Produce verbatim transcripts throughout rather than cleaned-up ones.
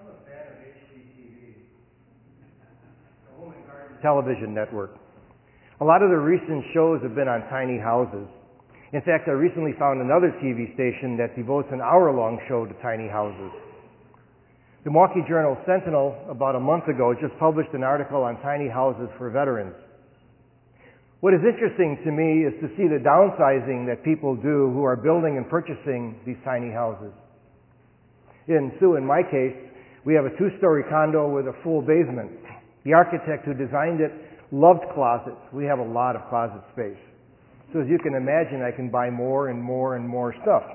Television network. A lot of the recent shows have been on tiny houses. In fact, I recently found another T V station that devotes an hour-long show to tiny houses. The Milwaukee Journal Sentinel, about a month ago, just published an article on tiny houses for veterans. What is interesting to me is to see the downsizing that people do who are building and purchasing these tiny houses. In Sue and my case, we have a two-story condo with a full basement. The architect who designed it loved closets. We have a lot of closet space. So as you can imagine, I can buy more and more and more stuff.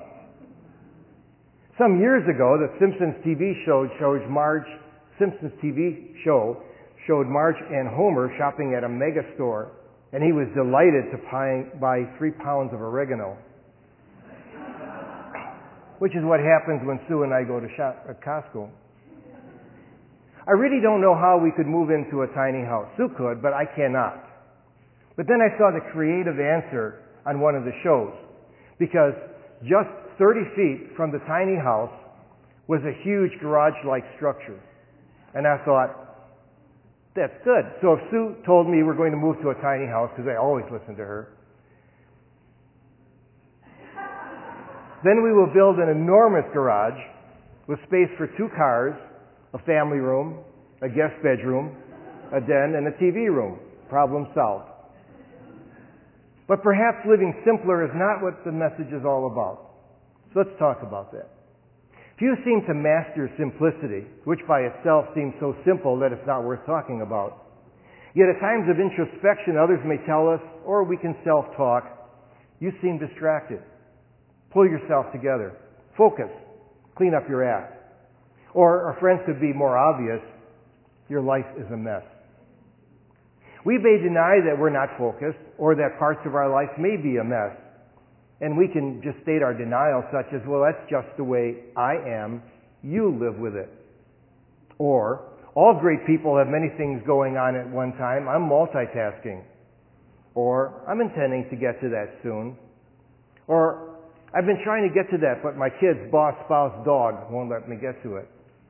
Some years ago, the Simpsons T V show showed Marge, Simpsons T V show showed Marge and Homer shopping at a mega store, and he was delighted to buy, buy three pounds of oregano, which is what happens when Sue and I go to shop at Costco. I really don't know how we could move into a tiny house. Sue could, but I cannot. But then I saw the creative answer on one of the shows, because just thirty feet from the tiny house was a huge garage-like structure. And I thought, that's good. So if Sue told me we're going to move to a tiny house, because I always listen to her, then we will build an enormous garage with space for two cars, a family room, a guest bedroom, a den, and a T V room. Problem solved. But perhaps living simpler is not what the message is all about. So let's talk about that. Few seem to master simplicity, which by itself seems so simple that it's not worth talking about. Yet at times of introspection, others may tell us, or we can self-talk, you seem distracted. Pull yourself together. Focus. Clean up your act. Or our friends could be more obvious, your life is a mess. We may deny that we're not focused, or that parts of our life may be a mess. And we can just state our denial such as, well, that's just the way I am, you live with it. Or, all great people have many things going on at one time, I'm multitasking. Or, I'm intending to get to that soon. Or, I've been trying to get to that, but my kids, boss, spouse, dog won't let me get to it.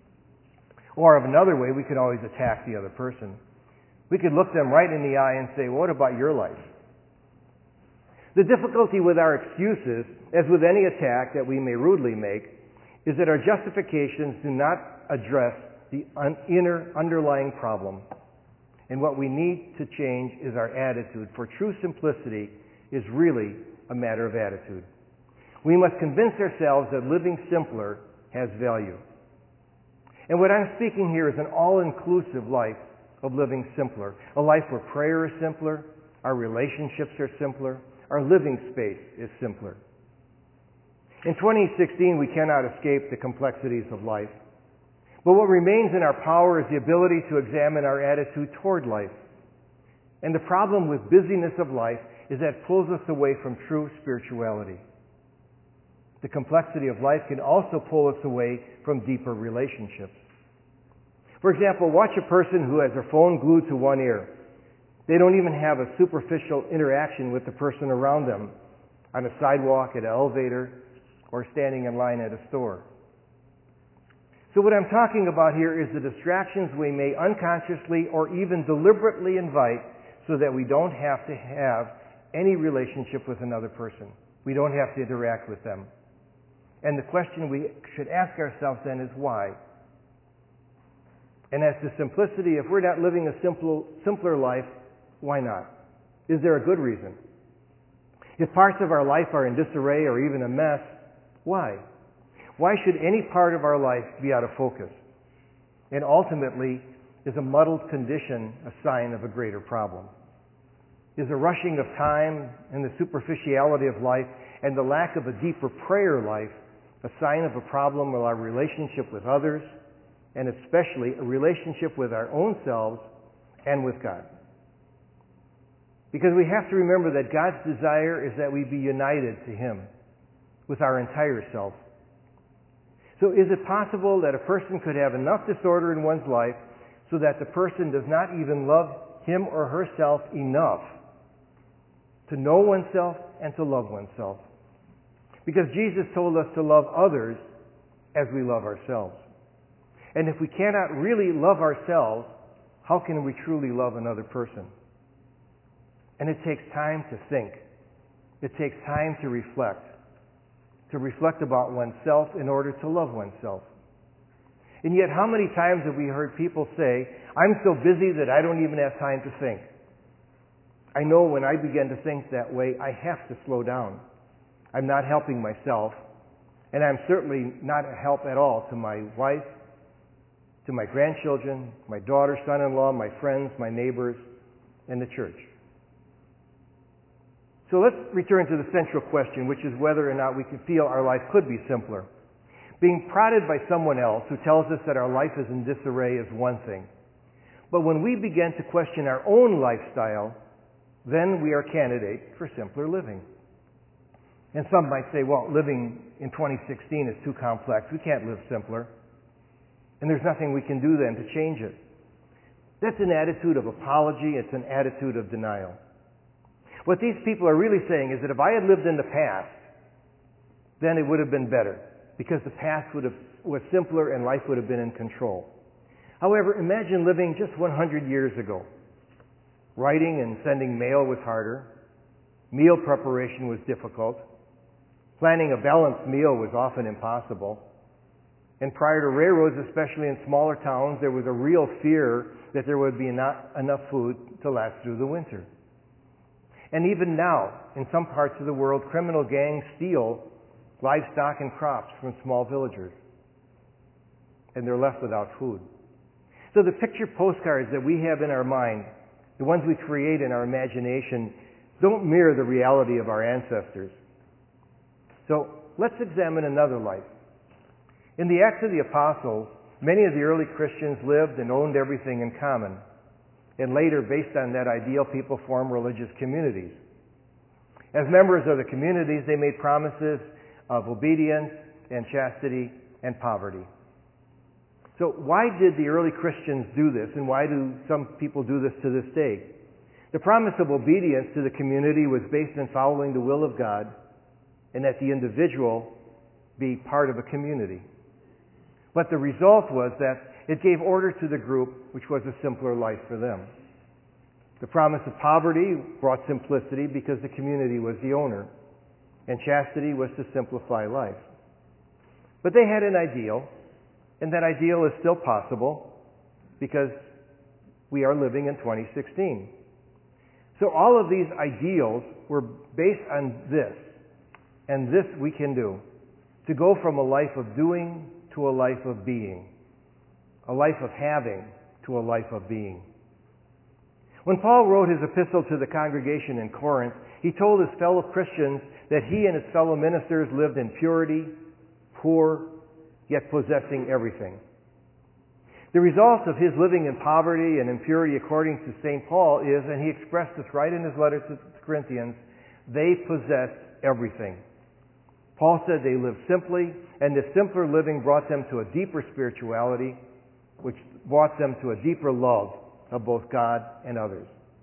Or of another way, we could always attack the other person. We could look them right in the eye and say, what about your life? The difficulty with our excuses, as with any attack that we may rudely make, is that our justifications do not address the un- inner underlying problem. And what we need to change is our attitude, for true simplicity is really a matter of attitude. We must convince ourselves that living simpler has value. And what I'm speaking here is an all-inclusive life of living simpler. A life where prayer is simpler, our relationships are simpler, our living space is simpler. In twenty sixteen, we cannot escape the complexities of life. But what remains in our power is the ability to examine our attitude toward life. And the problem with busyness of life is that it pulls us away from true spirituality. The complexity of life can also pull us away from deeper relationships. For example, watch a person who has their phone glued to one ear. They don't even have a superficial interaction with the person around them on a sidewalk, at an elevator, or standing in line at a store. So what I'm talking about here is the distractions we may unconsciously or even deliberately invite so that we don't have to have any relationship with another person. We don't have to interact with them. And the question we should ask ourselves then is why? And as to simplicity, if we're not living a simple, simpler life, why not? Is there a good reason? If parts of our life are in disarray or even a mess, why? Why should any part of our life be out of focus? And ultimately, is a muddled condition a sign of a greater problem? Is a rushing of time and the superficiality of life and the lack of a deeper prayer life a sign of a problem with our relationship with others, and especially a relationship with our own selves and with God? Because we have to remember that God's desire is that we be united to Him with our entire self. So is it possible that a person could have enough disorder in one's life so that the person does not even love him or herself enough to know oneself and to love oneself? Because Jesus told us to love others as we love ourselves. And if we cannot really love ourselves, how can we truly love another person? And it takes time to think. It takes time to reflect. To reflect about oneself in order to love oneself. And yet, how many times have we heard people say, I'm so busy that I don't even have time to think. I know when I begin to think that way, I have to slow down. I'm not helping myself, and I'm certainly not a help at all to my wife, to my grandchildren, my daughter, son-in-law, my friends, my neighbors, and the church. So let's return to the central question, which is whether or not we can feel our life could be simpler. Being prodded by someone else who tells us that our life is in disarray is one thing. But when we begin to question our own lifestyle, then we are candidate for simpler living. And some might say, well, living in twenty sixteen is too complex. We can't live simpler. And there's nothing we can do then to change it. That's an attitude of apology. It's an attitude of denial. What these people are really saying is that if I had lived in the past, then it would have been better, because the past would have was simpler and life would have been in control. However, imagine living just one hundred years ago. Writing and sending mail was harder. Meal preparation was difficult. Planning a balanced meal was often impossible. And prior to railroads, especially in smaller towns, there was a real fear that there would be not enough food to last through the winter. And even now, in some parts of the world, criminal gangs steal livestock and crops from small villagers. And they're left without food. So the picture postcards that we have in our mind, the ones we create in our imagination, don't mirror the reality of our ancestors. So let's examine another life. In the Acts of the Apostles, many of the early Christians lived and owned everything in common. And later, based on that ideal, people formed religious communities. As members of the communities, they made promises of obedience and chastity and poverty. So why did the early Christians do this, and why do some people do this to this day? The promise of obedience to the community was based on following the will of God, and that the individual be part of a community. But the result was that it gave order to the group, which was a simpler life for them. The promise of poverty brought simplicity because the community was the owner, and chastity was to simplify life. But they had an ideal, and that ideal is still possible because we are living in twenty sixteen. So all of these ideals were based on this, and this we can do, to go from a life of doing to a life of being, a life of having to a life of being. When Paul wrote his epistle to the congregation in Corinth, he told his fellow Christians that he and his fellow ministers lived in purity, poor, yet possessing everything. The result of his living in poverty and impurity, according to Saint Paul, is, and he expressed this right in his letter to the Corinthians, they possessed everything. Paul said they lived simply, and this simpler living brought them to a deeper spirituality, which brought them to a deeper love of both God and others.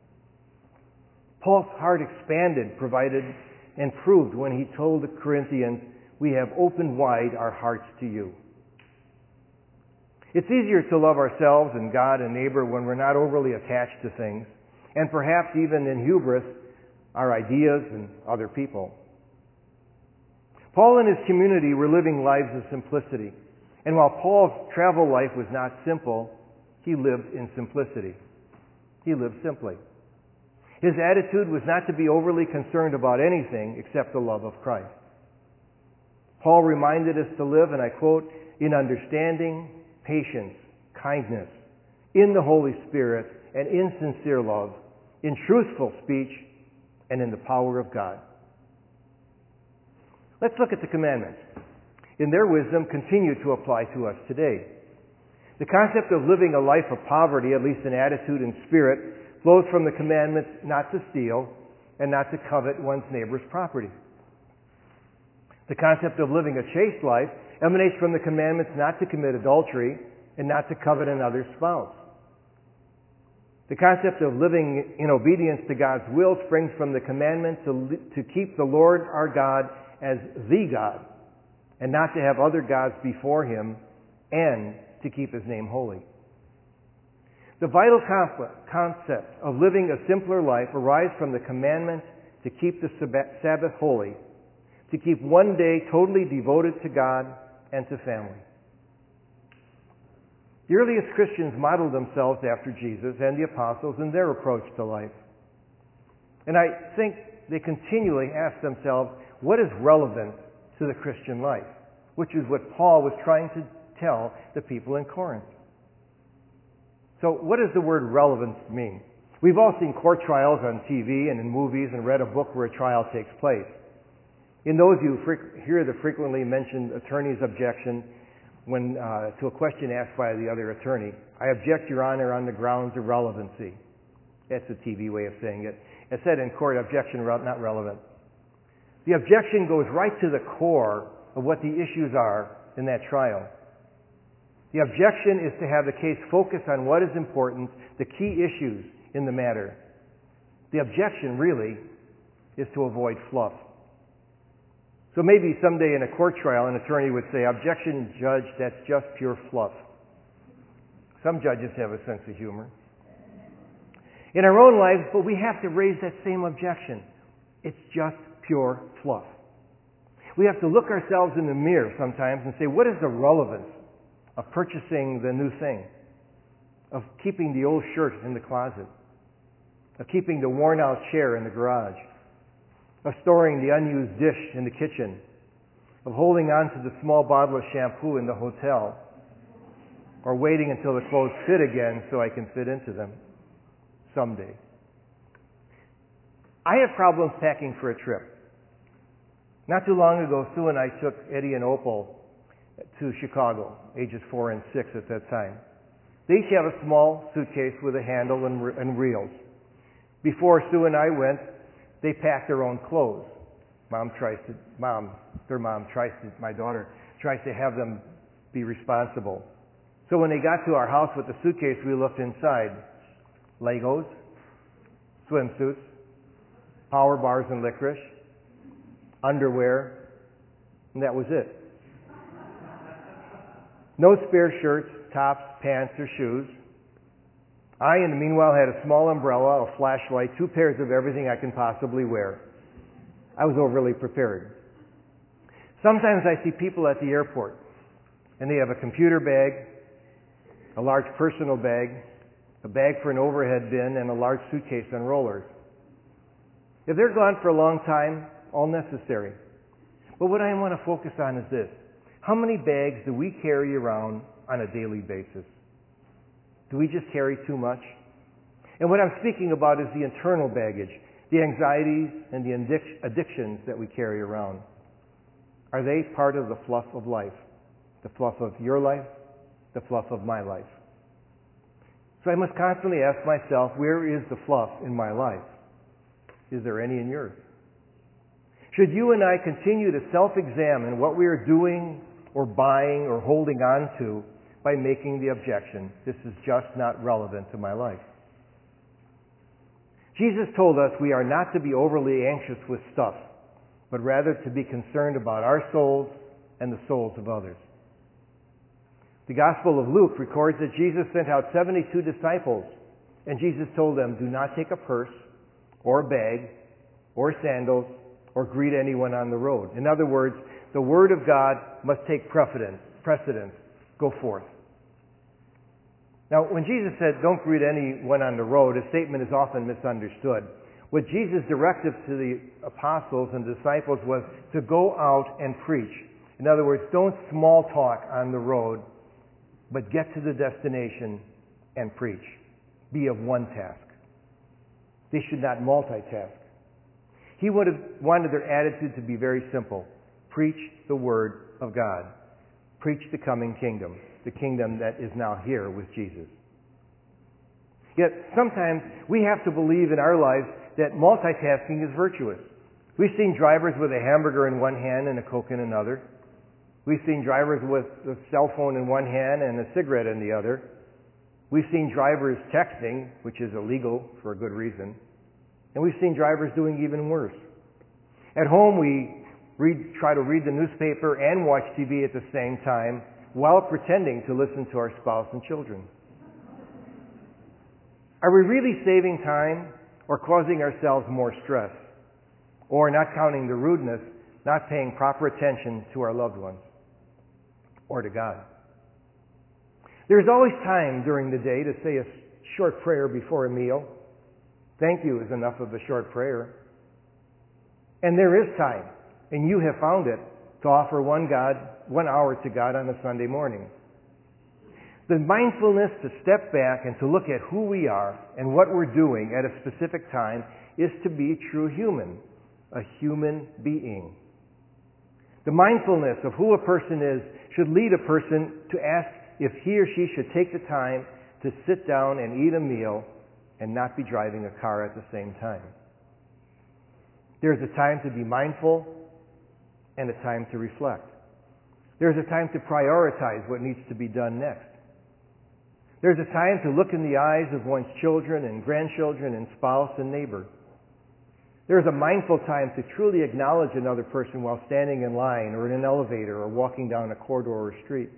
Paul's heart expanded, provided, and proved when he told the Corinthians, we have opened wide our hearts to you. It's easier to love ourselves and God and neighbor when we're not overly attached to things, and perhaps even in hubris, our ideas and other people. Paul and his community were living lives of simplicity. And while Paul's travel life was not simple, he lived in simplicity. He lived simply. His attitude was not to be overly concerned about anything except the love of Christ. Paul reminded us to live, and I quote, in understanding, patience, kindness, in the Holy Spirit, and in sincere love, in truthful speech, and in the power of God. Let's look at the commandments. In their wisdom, continue to apply to us today. The concept of living a life of poverty, at least in attitude and spirit, flows from the commandments not to steal and not to covet one's neighbor's property. The concept of living a chaste life emanates from the commandments not to commit adultery and not to covet another's spouse. The concept of living in obedience to God's will springs from the commandment to, to keep the Lord our God as the God, and not to have other gods before Him, and to to keep His name holy. The vital concept of living a simpler life arises from the commandment to keep the Sabbath holy, to keep one day totally devoted to God and to family. The earliest Christians modeled themselves after Jesus and the apostles in their approach to life. And I think they continually ask themselves, what is relevant to the Christian life? Which is what Paul was trying to tell the people in Corinth. So what does the word relevance mean? We've all seen court trials on T V and in movies and read a book where a trial takes place. In those, you hear the frequently mentioned attorney's objection when uh, to a question asked by the other attorney. I object, Your Honor, on the grounds of relevancy. That's a T V way of saying it. It said in court, objection not relevant. The objection goes right to the core of what the issues are in that trial. The objection is to have the case focus on what is important, the key issues in the matter. The objection really is to avoid fluff. So maybe someday in a court trial, an attorney would say, objection, judge, that's just pure fluff. Some judges have a sense of humor. In our own lives, but we have to raise that same objection. It's just pure fluff. We have to look ourselves in the mirror sometimes and say, what is the relevance of purchasing the new thing? Of keeping the old shirt in the closet? Of keeping the worn-out chair in the garage? Of storing the unused dish in the kitchen? Of holding on to the small bottle of shampoo in the hotel? Or waiting until the clothes fit again so I can fit into them someday? I have problems packing for a trip. Not too long ago, Sue and I took Eddie and Opal to Chicago, ages four and six at that time. They each have a small suitcase with a handle and, re- and reels. Before Sue and I went, they packed their own clothes. Mom tries to, mom, their mom tries to, my daughter, tries to have them be responsible. So when they got to our house with the suitcase, we looked inside. Legos, swimsuits, power bars and licorice, underwear, and that was it. No spare shirts, tops, pants, or shoes. I, in the meanwhile, had a small umbrella, a flashlight, two pairs of everything I can possibly wear. I was overly prepared. Sometimes I see people at the airport, and they have a computer bag, a large personal bag, a bag for an overhead bin, and a large suitcase on rollers. If they're gone for a long time, all necessary. But what I want to focus on is this. How many bags do we carry around on a daily basis? Do we just carry too much? And what I'm speaking about is the internal baggage, the anxieties and the addic- addictions that we carry around. Are they part of the fluff of life? The fluff of your life? The fluff of my life? So I must constantly ask myself, where is the fluff in my life? Is there any in yours? Should you and I continue to self-examine what we are doing or buying or holding on to by making the objection, this is just not relevant to my life? Jesus told us we are not to be overly anxious with stuff, but rather to be concerned about our souls and the souls of others. The Gospel of Luke records that Jesus sent out seventy-two disciples, and Jesus told them, do not take a purse or a bag or sandals or greet anyone on the road. In other words, the Word of God must take precedence. Precedence. Go forth. Now, when Jesus said, don't greet anyone on the road, his statement is often misunderstood. What Jesus' directive to the apostles and disciples was to go out and preach. In other words, don't small talk on the road, but get to the destination and preach. Be of one task. They should not multitask. He would have wanted their attitude to be very simple. Preach the Word of God. Preach the coming kingdom, the kingdom that is now here with Jesus. Yet sometimes we have to believe in our lives that multitasking is virtuous. We've seen drivers with a hamburger in one hand and a Coke in another. We've seen drivers with a cell phone in one hand and a cigarette in the other. We've seen drivers texting, which is illegal for a good reason. And we've seen drivers doing even worse. At home, we read, try to read the newspaper and watch T V at the same time, while pretending to listen to our spouse and children? Are we really saving time or causing ourselves more stress? Or not counting the rudeness, not paying proper attention to our loved ones or to God? There's always time during the day to say a short prayer before a meal. Thank you is enough of a short prayer. And there is time, and you have found it, to offer one God, one hour to God on a Sunday morning. The mindfulness to step back and to look at who we are and what we're doing at a specific time is to be a true human, a human being. The mindfulness of who a person is should lead a person to ask if he or she should take the time to sit down and eat a meal and not be driving a car at the same time. There's a time to be mindful and a time to reflect. There's a time to prioritize what needs to be done next. There's a time to look in the eyes of one's children and grandchildren and spouse and neighbor. There's a mindful time to truly acknowledge another person while standing in line or in an elevator or walking down a corridor or street.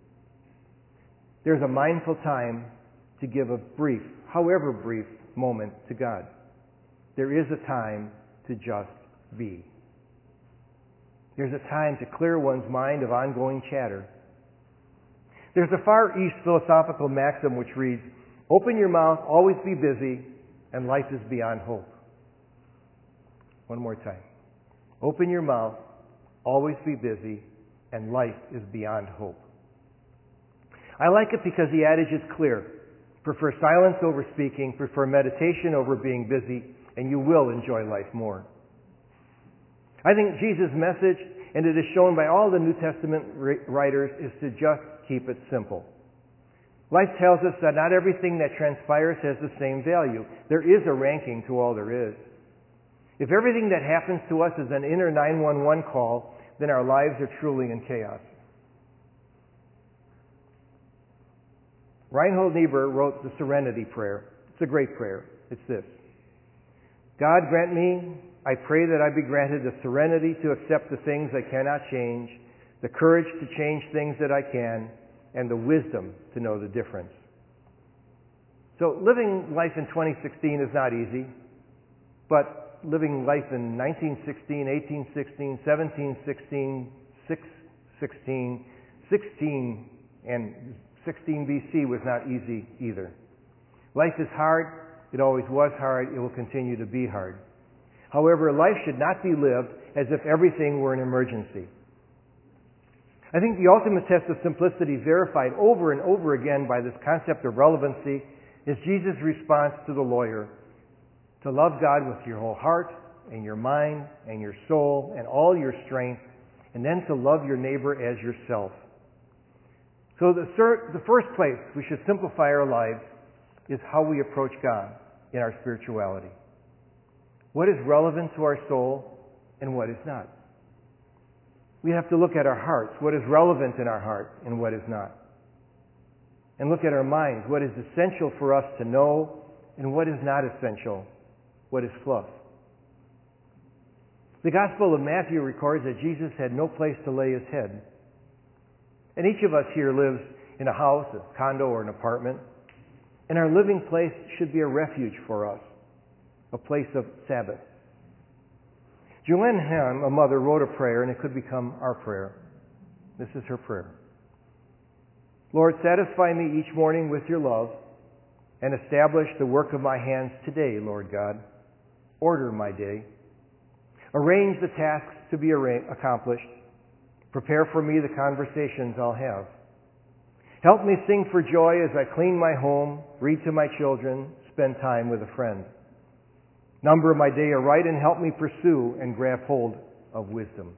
There's a mindful time to give a brief, however brief, moment to God. There is a time to just be. There's a time to clear one's mind of ongoing chatter. There's a Far East philosophical maxim which reads, "Open your mouth, always be busy, and life is beyond hope." One more time. Open your mouth, always be busy, and life is beyond hope. I like it because the adage is clear. Prefer silence over speaking, prefer meditation over being busy, and you will enjoy life more. I think Jesus' message, and it is shown by all the New Testament writers, is to just keep it simple. Life tells us that not everything that transpires has the same value. There is a ranking to all there is. If everything that happens to us is an inner nine one one call, then our lives are truly in chaos. Reinhold Niebuhr wrote the Serenity Prayer. It's a great prayer. It's this: God grant me, I pray that I be granted the serenity to accept the things I cannot change, the courage to change things that I can, and the wisdom to know the difference. So living life in twenty sixteen is not easy, but living life in nineteen sixteen, eighteen sixteen, seventeen sixteen, six sixteen, sixteen, and sixteen B C was not easy either. Life is hard. It always was hard. It will continue to be hard. However, life should not be lived as if everything were an emergency. I think the ultimate test of simplicity, verified over and over again by this concept of relevancy, is Jesus' response to the lawyer: to love God with your whole heart and your mind and your soul and all your strength, and then to love your neighbor as yourself. So the, the first place we should simplify our lives is how we approach God in our spirituality. What is relevant to our soul and what is not? We have to look at our hearts, what is relevant in our heart and what is not. And look at our minds, what is essential for us to know and what is not essential, what is fluff. The Gospel of Matthew records that Jesus had no place to lay his head. And each of us here lives in a house, a condo, or an apartment. And our living place should be a refuge for us, a place of Sabbath. Joanne Ham, a mother, wrote a prayer, and it could become our prayer. This is her prayer: Lord, satisfy me each morning with your love, and establish the work of my hands today, Lord God. Order my day. Arrange the tasks to be accomplished. Prepare for me the conversations I'll have. Help me sing for joy as I clean my home, read to my children, spend time with a friend. Number my day aright and help me pursue and grab hold of wisdom.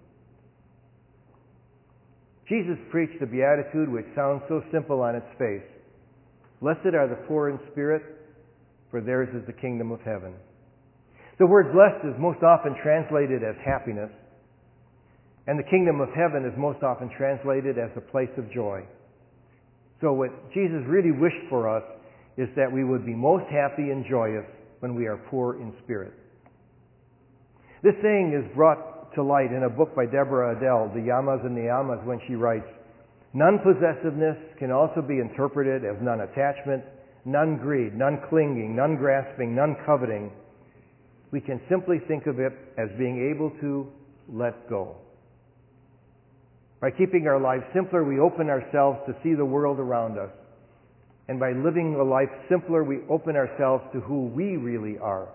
Jesus preached a beatitude which sounds so simple on its face. Blessed are the poor in spirit, for theirs is the kingdom of heaven. The word blessed is most often translated as happiness, and the kingdom of heaven is most often translated as a place of joy. So what Jesus really wished for us is that we would be most happy and joyous when we are poor in spirit. This saying is brought to light in a book by Deborah Adele, The Yamas and the Yamas, when she writes, Non-possessiveness can also be interpreted as non-attachment, non-greed, non-clinging, non-grasping, non-coveting. We can simply think of it as being able to let go. By keeping our lives simpler, we open ourselves to see the world around us. And by living a life simpler, we open ourselves to who we really are.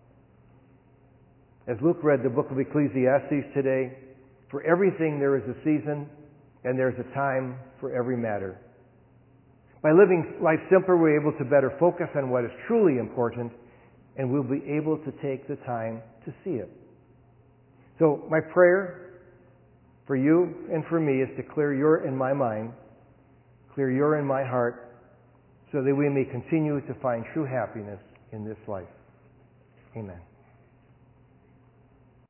As Luke read the book of Ecclesiastes today, for everything there is a season, and there is a time for every matter. By living life simpler, we're able to better focus on what is truly important, and we'll be able to take the time to see it. So my prayer for you and for me is to clear your and my mind, clear your and my heart, so that we may continue to find true happiness in this life. Amen.